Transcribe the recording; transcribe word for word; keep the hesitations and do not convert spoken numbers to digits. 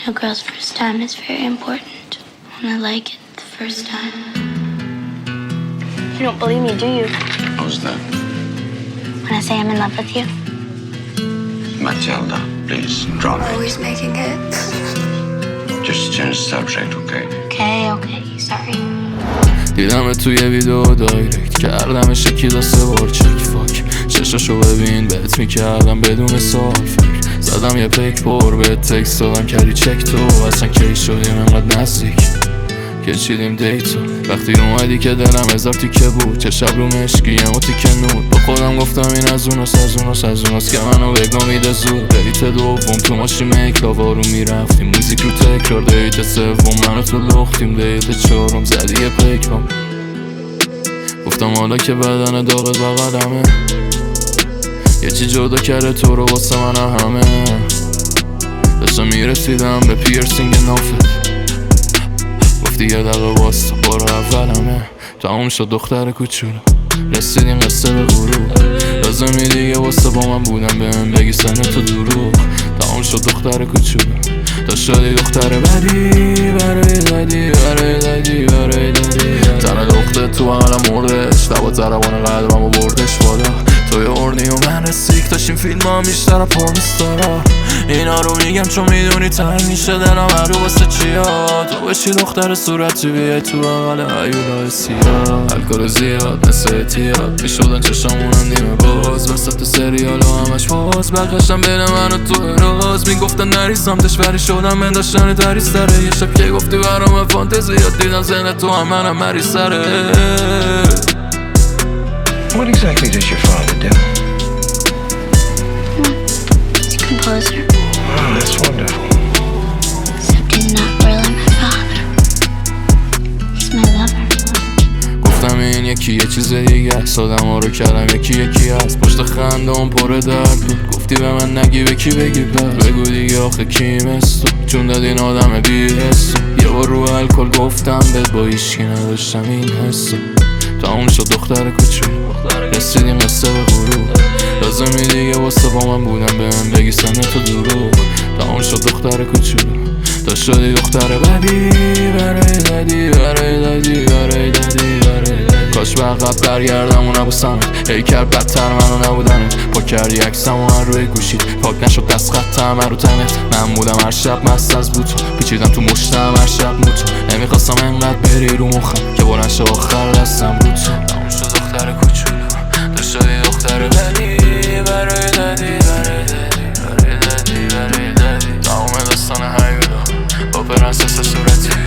A girl's first time is very important. And I like it the first time. You don't believe me, do you? How's that? When I say I'm in love with you? Matilda, please, drop it. Always making hits. Just change the subject, okay? Okay, okay, sorry. دیدم توی ویدیو دایرکت کردم شکی دا سه بار چک فاک چشاشو ببین بهت میکردم بدون سوال فکر زدم یه پیک پر بهت تکست دادم کردی چک تو اصلا کی شدیم انقدر نزدیک که چیدیم دیتو وقتی اومدی که دلم هزار تیکه بود چه شب رو مشکی یه تیکه نود با خودم گفتم این از اوناست از اوناست از اوناست که منو بگم میده زود ریت دوم تو ماشین میکلاوا رو میرفتیم موزیک رو تکرار دیت سوم منو تو لختیم دیت چهارم زدی یه پیکم گفتم حالا که بدن داغت بغلمه یه چی جدا کرده تو رو واسه من همه داشتم میرسیدم به پیرسینگ نافت گفتی یه دقیقه واسه بار اولمه تموم شد دختر کوچولو رسیدیم قصه به غروب لازمی دیگه واسه با من بودم بهم بگی سن تو دروغ تموم شد دختر کوچولو تا شدی دختر بدی برای دادی برای دادی برای دادی تنه دختر تو حالم مردش دوا ضربان قلبم و بردش بالا توی اردی و من رسیک داشتیم فیلم ها بیشتر پرمیستارا اینا رو میگم چون میدونی تنگ میشه دلم هرو واسه چیا تو بشی دختر صورتی بیای تو بغل هیولای سیاه الکل زیاد مثل اعتیاد میشدن چشامونم نیمه باز وسط سریال و همش باز بقشم بین من و تو راز میگفتن نری سمتش ولی شدم من داشتن دری سره یه شب که گفتی برام فانتزیات دیدم ذهن تو هم منم مری سره. What exactly does your father do? He's a composer. Oh, that's wonderful. Except he's not really my father. He's my lover. گفتم این یکی یه چیز دیگه است آدم ها رو کردم یکی یکی هست پشت خنده اون پر درد بود گفتی به من نگی به کی بگی پس بگو دیگه آخه کیم است تو چون داد این آدم بی حسو یه بار رو الکل گفتم بهت با هیچکی نداشتم این حسو تموم شد دختر کوچولو رسیدیم قصه به غروب لازمی دیگه واسه با من بودم بهم بگی سن تو دروغ تموم شد دختر کوچولو تا شدی دختر بدی برای دادی برای دادی برای دادی برای دادی کاش به عقب برگردم و نبوسم هی کرد بدتر منو نبودنت پاک کردی عکسم و هر روی گوشید پاک نشد دست خطم رو تنت من بودم هر شب مست از بوتو پیچیدم تو مشتم هر شب موتو نمیخواستم انقدر بری رو مخم که بلند شه آخر دستم رو تو تموم شد دختر کوچولو تو شدی دختر بدی برای دادی برای دادی برای دادی برای دادی تموم داستان هیولا با پرنسس صورتی